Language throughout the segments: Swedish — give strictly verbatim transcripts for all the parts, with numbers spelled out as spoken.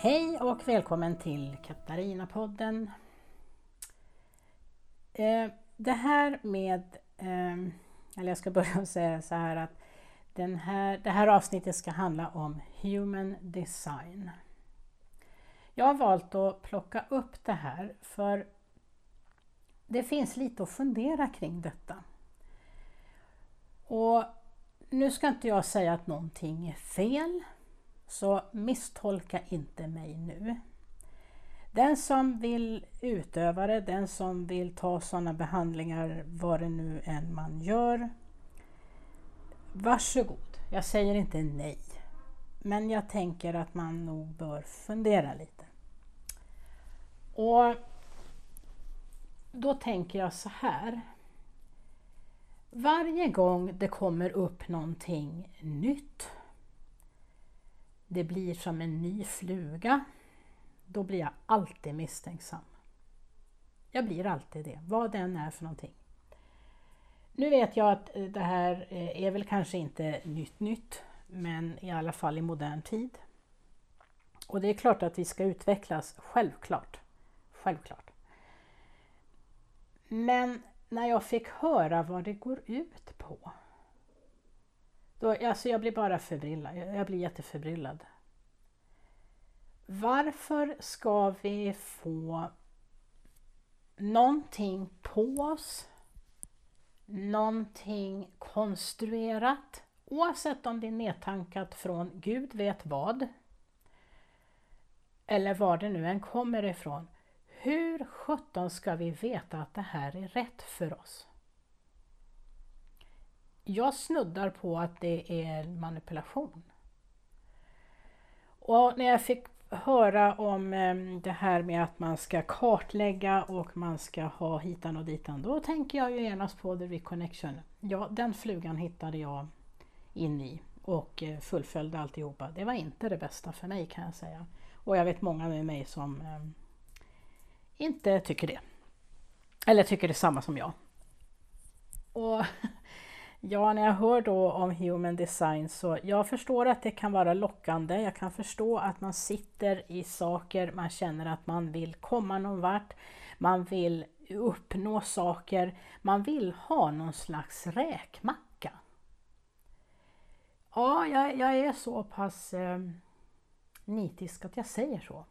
Hej och välkommen till Katarina-podden. Eh, det här med, eh, eller jag ska börja säga så här att den här, det här avsnittet ska handla om human design. Jag har valt att plocka upp det här för det finns lite att fundera kring detta. Och nu ska inte jag säga att någonting är fel, så misstolka inte mig nu. Den som vill utöva det, den som vill ta sådana behandlingar, vad det nu än man gör, varsågod. Jag säger inte nej, men jag tänker att man nog bör fundera lite. Och då tänker jag så här. Varje gång det kommer upp någonting nytt, det blir som en ny fluga, då blir jag alltid misstänksam. Jag blir alltid det, vad den är för någonting. Nu vet jag att det här är väl kanske inte nytt nytt, men i alla fall i modern tid. Och det är klart att vi ska utvecklas, självklart. Självklart. Men när jag fick höra vad det går ut på, då, alltså jag blir bara förbryllad. Jag blir jätteförbryllad. Varför ska vi få någonting på oss, någonting konstruerat, oavsett om det är nedtankat från Gud vet vad, eller var det nu än kommer ifrån. Hur sjutton ska vi veta att det här är rätt för oss? Jag snuddar på att det är manipulation. Och när jag fick höra om det här med att man ska kartlägga och man ska ha hitan och ditan, då tänker jag ju genast på The Reconnection. Ja, den flugan hittade jag in i och fullföljde alltihopa. Det var inte det bästa för mig, kan jag säga. Och jag vet många med mig som eh, inte tycker det. Eller tycker det samma som jag. Och ja, när jag hör då om human design, så jag förstår att det kan vara lockande. Jag kan förstå att man sitter i saker, man känner att man vill komma någon vart. Man vill uppnå saker, man vill ha någon slags räkmacka. Ja, jag, jag är så pass eh, nitisk att jag säger så.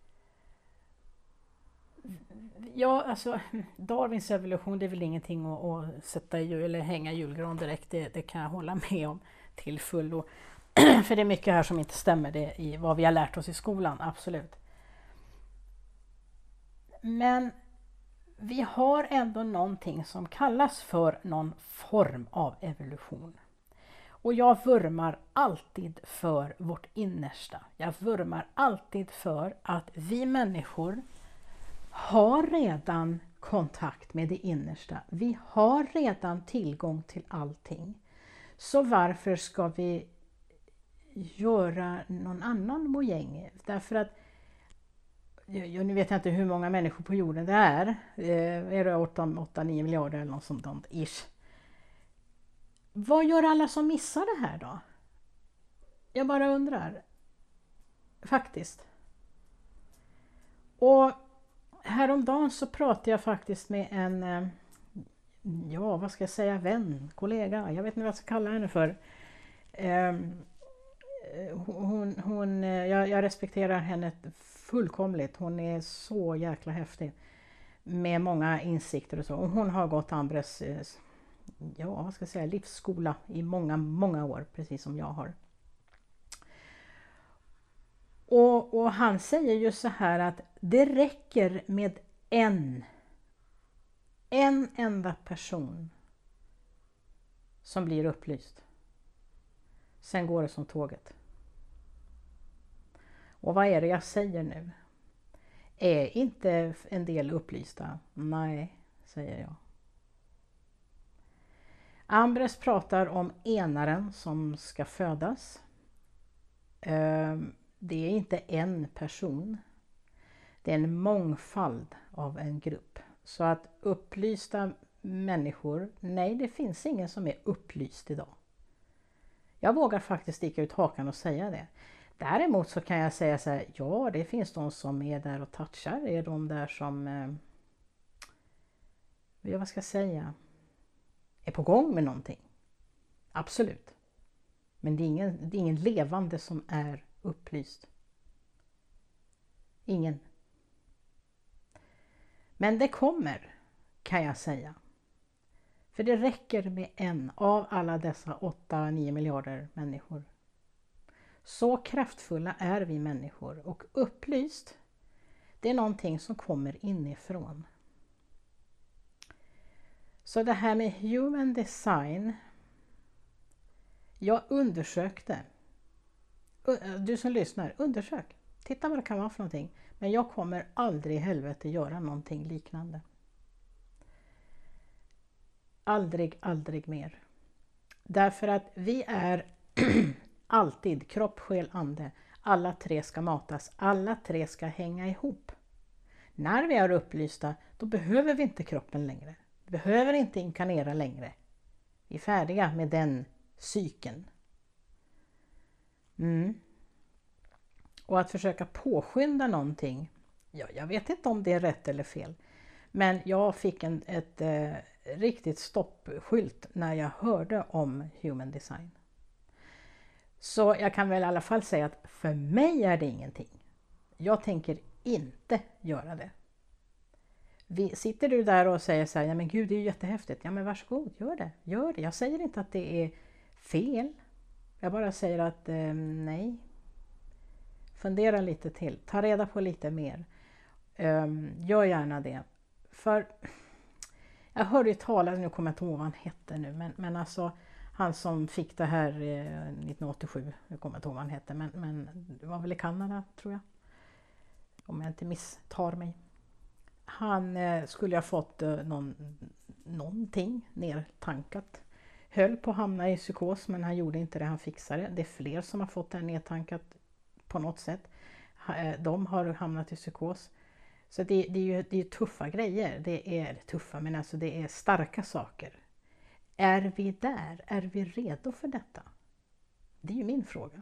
Ja, alltså Darwins evolution, det är väl ingenting att, att sätta i eller hänga julgran direkt, det, det kan jag hålla med om till fullo. För det är mycket här som inte stämmer det i vad vi har lärt oss i skolan, absolut. Men vi har ändå någonting som kallas för någon form av evolution. Och jag vurmar alltid för vårt innersta. Jag vurmar alltid för att vi människor har redan kontakt med det innersta. Vi har redan tillgång till allting. Så varför ska vi göra någon annan mojäng? Därför att, jag, nu vet jag inte hur många människor på jorden det är. Eh, är det åtta nio miljarder eller något sånt ish. Vad gör alla som missar det här då? Jag bara undrar. Faktiskt. Och häromdagen så pratade jag faktiskt med en, ja vad ska jag säga, vän, kollega, jag vet inte vad jag ska kalla henne för. Hon, hon, jag, jag respekterar henne fullkomligt, hon är så jäkla häftig med många insikter och så. Och hon har gått Ambres, ja vad ska jag säga, livsskola i många, många år, precis som jag har. Och, och han säger ju så här att det räcker med en, en enda person som blir upplyst. Sen går det som tåget. Och vad är det jag säger nu? Är inte en del upplysta? Nej, säger jag. Ambres pratar om enaren som ska födas. Ehm, Det är inte en person. Det är en mångfald av en grupp. Så att upplysta människor, nej det finns ingen som är upplyst idag. Jag vågar faktiskt sticka ut hakan och säga det. Däremot så kan jag säga så här, ja det finns de som är där och touchar, är de där som, eh, vad ska jag säga, är på gång med någonting. Absolut. Men det är ingen, det är ingen levande som är upplyst. Ingen. Men det kommer, kan jag säga. För det räcker med en av alla dessa åtta nio miljarder människor. Så kraftfulla är vi människor, och upplyst, det är någonting som kommer inifrån. Så det här med human design, jag undersökte. Du som lyssnar, undersök. Titta vad det kan vara för någonting. Men jag kommer aldrig i helvete göra någonting liknande. Aldrig, aldrig mer. Därför att vi är alltid kropp, själ, ande. Alla tre ska matas. Alla tre ska hänga ihop. När vi är upplysta, då behöver vi inte kroppen längre. Vi behöver inte inkarnera längre. Vi är färdiga med den cykeln. Mm. Och att försöka påskynda någonting, ja, jag vet inte om det är rätt eller fel. Men jag fick en ett, eh, riktigt stoppskylt när jag hörde om human design. Så jag kan väl i alla fall säga att för mig är det ingenting. Jag tänker inte göra det. Vi, sitter du där och säger så här, ja men gud det är ju jättehäftigt. Ja men varsågod, gör det, gör det. Jag säger inte att det är fel. Jag bara säger att eh, nej. Fundera lite till, ta reda på lite mer. Um, gör gärna det. För jag hörde ju talas, nu kommer jag inte ihåg vad han hette nu, men, men alltså han som fick det här eh, nittonhundraåttiosju, jag kommer inte ihåg vad han hette, men, men det var väl i Kanada tror jag. Om jag inte misstar mig. Han eh, skulle ha fått eh, någon, någonting nertankat. Höll på att hamna i psykos, men han gjorde inte det, han fixade det. Det är fler som har fått det här nedtankat på något sätt. De har hamnat i psykos. Så det, det är ju det är tuffa grejer. Det är tuffa, men alltså det är starka saker. Är vi där? Är vi redo för detta? Det är ju min fråga.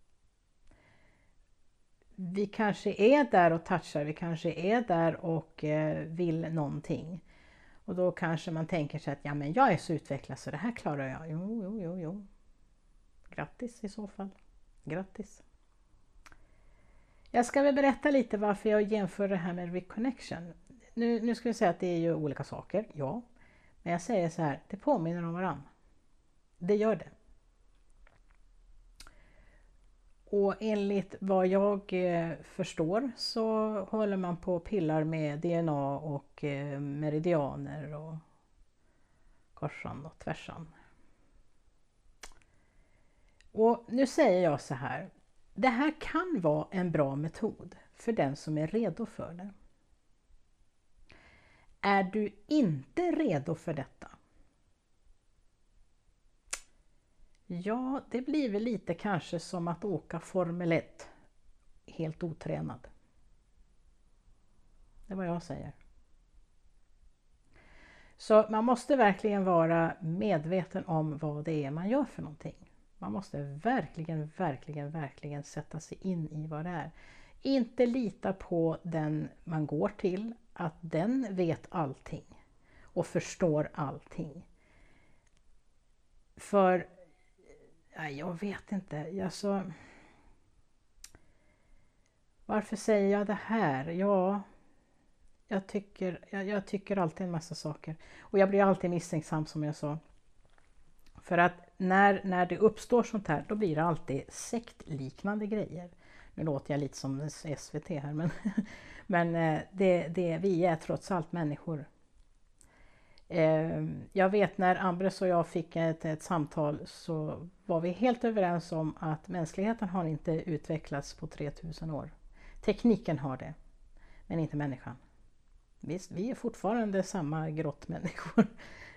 Vi kanske är där och touchar. Vi kanske är där och vill någonting. Och då kanske man tänker sig att ja, men jag är så utvecklad så det här klarar jag. Jo, jo, jo, jo. Grattis i så fall. Grattis. Jag ska väl berätta lite varför jag jämför det här med reconnection. Nu, nu ska vi säga att det är ju olika saker, ja. Men jag säger så här, det påminner om varann. Det gör det. Och enligt vad jag eh, förstår så håller man på och pillar med D N A och eh, meridianer och korsan och tvärsan. Och nu säger jag så här. Det här kan vara en bra metod för den som är redo för det. Är du inte redo för detta? Ja, det blir väl lite kanske som att åka Formel ett helt otränad. Det är vad jag säger. Så man måste verkligen vara medveten om vad det är man gör för någonting. Man måste verkligen, verkligen, verkligen sätta sig in i vad det är. Inte lita på den man går till, att den vet allting och förstår allting. För, nej, jag vet inte, alltså, varför säger jag det här? Ja, jag tycker, jag, jag tycker alltid en massa saker. Och jag blir alltid misstänksam som jag sa. För att när, när det uppstår sånt här, då blir det alltid sektliknande grejer. Nu låter jag lite som S V T här, men, men det, det, vi är trots allt människor. Jag vet när Ambres och jag fick ett, ett samtal så var vi helt överens om att mänskligheten har inte utvecklats på tre tusen år. Tekniken har det, men inte människan. Visst, vi är fortfarande samma grottmänniskor.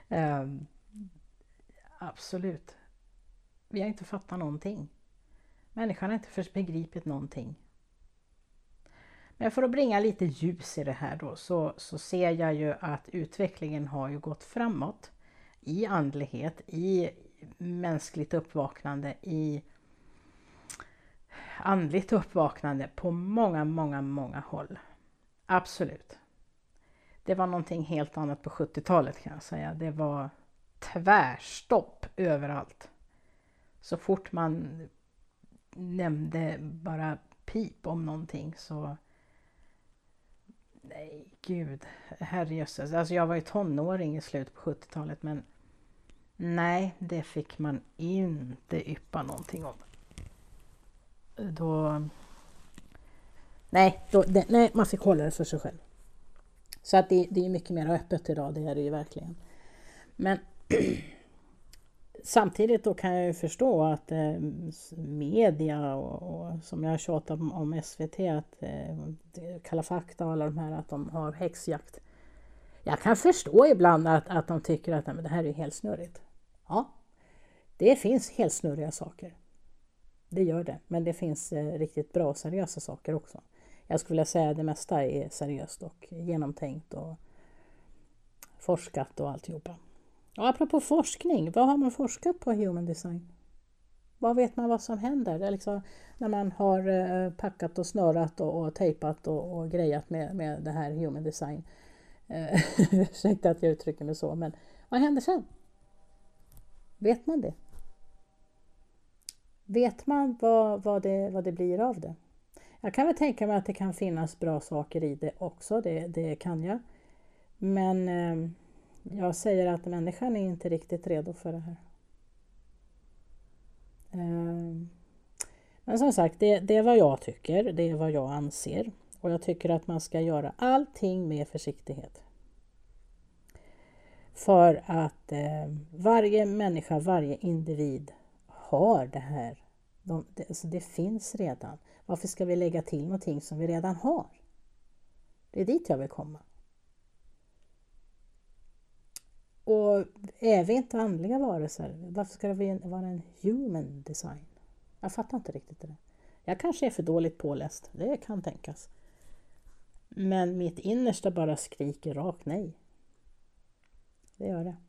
Absolut. Vi har inte fattat någonting. Människan har inte först begripit någonting. Men för att bringa lite ljus i det här då så, så ser jag ju att utvecklingen har ju gått framåt i andlighet, i mänskligt uppvaknande, i andligt uppvaknande på många, många, många håll. Absolut. Det var någonting helt annat på sjuttiotalet kan jag säga. Det var tvärstopp överallt. Så fort man nämnde bara pip om någonting så... Nej, gud. Herrejösses. Alltså jag var ju tonåring i slutet på sjuttiotalet men... Nej, det fick man inte yppa någonting om. Då... Nej, då, det, nej, man fick hålla det för sig själv. Så att det, det är mycket mer öppet idag, det är det ju verkligen. Men samtidigt då kan jag ju förstå att eh, media och, och som jag har tjatat om, om S V T, att eh, Kalla fakta och alla de här, att de har häxjakt. Jag kan förstå ibland att, att de tycker att nej, men det här är helt snurrigt. Ja, det finns helt snurriga saker. Det gör det, men det finns eh, riktigt bra och seriösa saker också. Jag skulle vilja säga att det mesta är seriöst och genomtänkt och forskat och alltihopa. Och apropå forskning, vad har man forskat på human design? Vad vet man vad som händer? Det är liksom när man har eh, packat och snörat och, och tejpat och, och grejat med, med det här human design. Eh, ursäkta att jag uttrycker mig så, men vad händer sen? Vet man det? Vet man vad, vad, det, vad det blir av det? Jag kan väl tänka mig att det kan finnas bra saker i det också, det, det kan jag. Men eh, jag säger att människan är inte riktigt redo för det här. Eh, men som sagt, det, det är vad jag tycker, det är vad jag anser. Och jag tycker att man ska göra allting med försiktighet. För att eh, varje människa, varje individ har det här. De, det, alltså det finns redan. Varför ska vi lägga till någonting som vi redan har? Det är dit jag vill komma. Och är vi inte andliga varelser, varför ska det vara en human design? Jag fattar inte riktigt det. Jag kanske är för dåligt påläst, det kan tänkas. Men mitt innersta bara skriker rakt nej. Det gör det.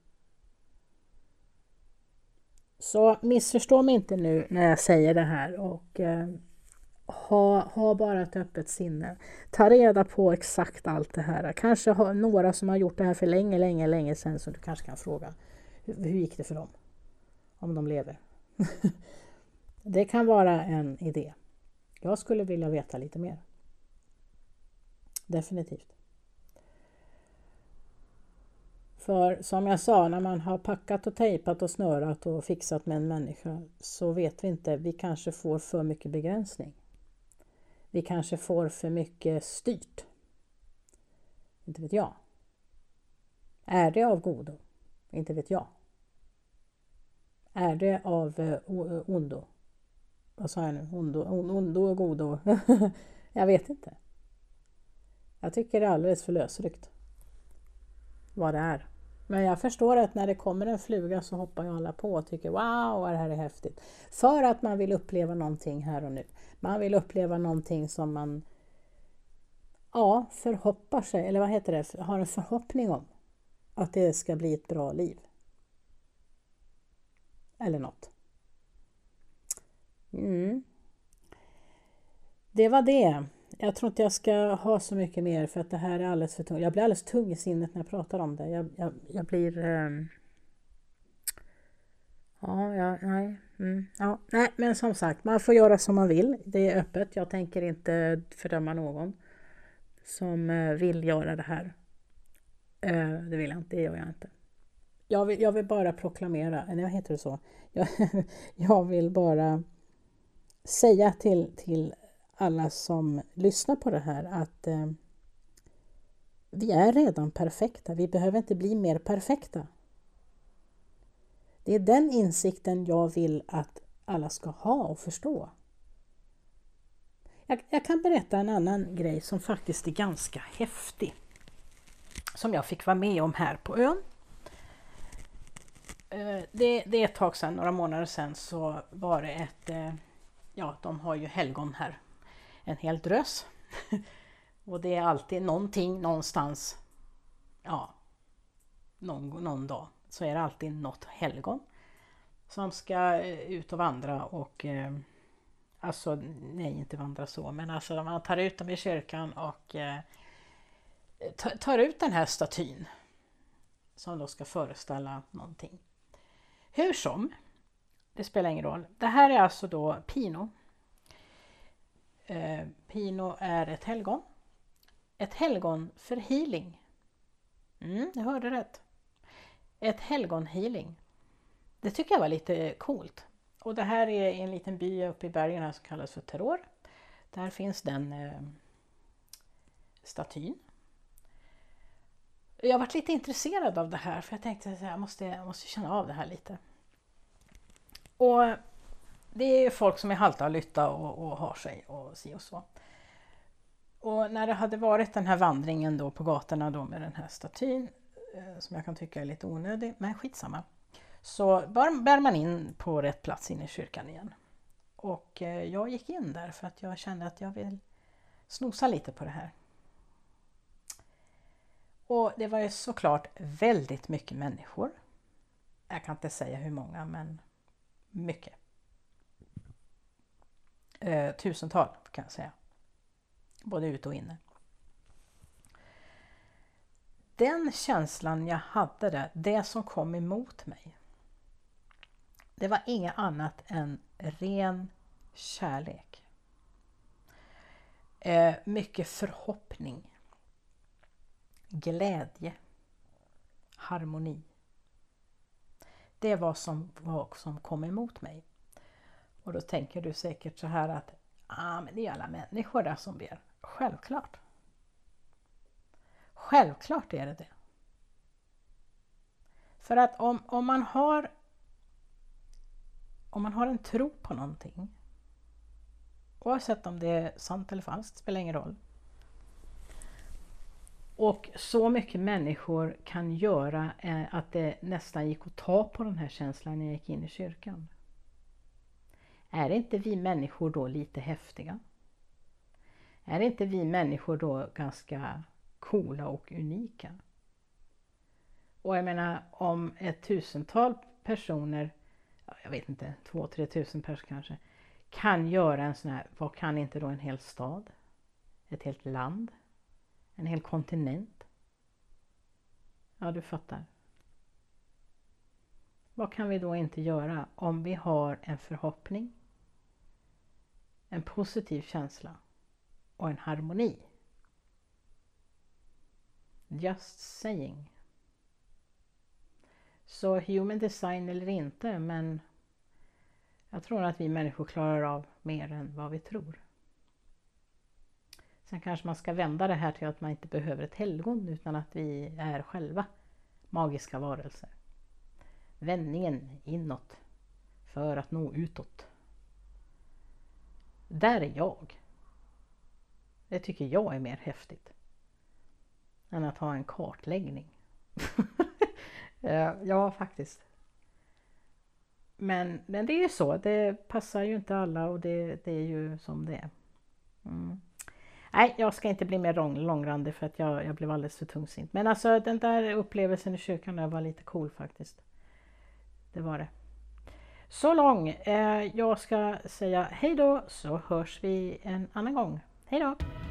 Så missförstå mig inte nu när jag säger det här och eh, ha, ha bara ett öppet sinne. Ta reda på exakt allt det här. Kanske ha några som har gjort det här för länge, länge, länge sedan, så du kanske kan fråga hur, hur gick det för dem? Om de lever. Det kan vara en idé. Jag skulle vilja veta lite mer. Definitivt. För som jag sa, när man har packat och tejpat och snörat och fixat med en människa så vet vi inte, vi kanske får för mycket begränsning. Vi kanske får för mycket styrt. Inte vet jag. Är det av godo? Inte vet jag. Är det av ondo? Vad sa jag nu? Ondo, ondo och godo? Jag vet inte. Jag tycker det är alldeles för lösryckt vad det är. Men jag förstår att när det kommer en fluga så hoppar ju alla på och tycker wow, det här är häftigt. För att man vill uppleva någonting här och nu. Man vill uppleva någonting som man ja, förhoppar sig, eller vad heter det, har en förhoppning om att det ska bli ett bra liv. Eller något. Mm. Det var det. Jag tror inte jag ska ha så mycket mer för att det här är alldeles för tungt. Jag blir alldeles tung i sinnet när jag pratar om det. Jag, jag, jag blir... Um... Ja, ja, nej. Mm, ja, nej, men som sagt, man får göra som man vill. Det är öppet. Jag tänker inte fördöma någon som uh, vill göra det här. Uh, det vill jag inte, det gör jag inte. Jag vill, jag vill bara proklamera, eller vad heter det så? Jag, jag vill bara säga till... till alla som lyssnar på det här att eh, vi är redan perfekta. Vi behöver inte bli mer perfekta. Det är den insikten jag vill att alla ska ha och förstå. Jag, jag kan berätta en annan grej som faktiskt är ganska häftig. Som jag fick vara med om här på ön. Eh, det, det är ett tag sedan, några månader sedan, så var det ett... Eh, ja, de har ju helgon här. En hel drös. Och det är alltid någonting någonstans. Ja. Någon, någon dag. Så är det alltid något helgon. Som ska ut och vandra och eh, Alltså, nej, inte vandra så, men alltså man tar ut dem i kyrkan och eh, tar ut den här statyn som då ska föreställa någonting. Hur som, det spelar ingen roll. Det här är alltså då Pino. Eh, Pino är ett helgon. Ett helgon för healing. Mm, jag hörde rätt. Ett helgon healing. Det tycker jag var lite coolt. Och det här är en liten by uppe i bergen här som kallas för Terror. Där finns den eh, statyn. Jag har varit lite intresserad av det här för jag tänkte att jag måste, jag måste känna av det här lite. Och det är folk som är halta och lytta och, och har sig och si och så. Och när det hade varit den här vandringen då på gatorna då med den här statyn, eh, som jag kan tycka är lite onödig, men skitsamma. Så bär man in på rätt plats in i kyrkan igen. Och eh, jag gick in där för att jag kände att jag vill snosa lite på det här. Och det var ju såklart väldigt mycket människor. Jag kan inte säga hur många, men mycket. Eh, tusental kan jag säga. Både ute och inne. Den känslan jag hade där, det som kom emot mig. Det var inget annat än ren kärlek. Eh, mycket förhoppning. Glädje. Harmoni. Det var som, var som kom emot mig. Och då tänker du säkert så här att ah, men det är alla människor där som ber. Självklart. Självklart är det det. För att om, om man har om man har en tro på någonting, oavsett om det är sant eller falskt, spelar ingen roll. Och så mycket människor kan göra eh, att det nästan gick att ta på den här känslan när jag gick in i kyrkan. Är inte vi människor då lite häftiga? Är inte vi människor då ganska coola och unika? Och jag menar, om ett tusental personer, jag vet inte, två, tre tusen personer kanske, kan göra en sån här, vad kan inte då en hel stad? Ett helt land? En hel kontinent? Ja, du fattar. Vad kan vi då inte göra om vi har en förhoppning, en positiv känsla och en harmoni? Just saying. Så human design eller inte, men jag tror att vi människor klarar av mer än vad vi tror. Sen kanske man ska vända det här till att man inte behöver ett helgon utan att vi är själva magiska varelser. Vändningen inåt för att nå utåt. Där är jag. Det tycker jag är mer häftigt än att ha en kartläggning. Ja, faktiskt. Men, men det är ju så. Det passar ju inte alla och det, det är ju som det är. Mm. Nej, jag ska inte bli mer lång, långrandig för att jag, jag blev alldeles för tungsint. Men alltså den där upplevelsen i kyrkan där var lite cool faktiskt. Det var det. Så lång. Eh, jag ska säga hej då, så hörs vi en annan gång. Hej då!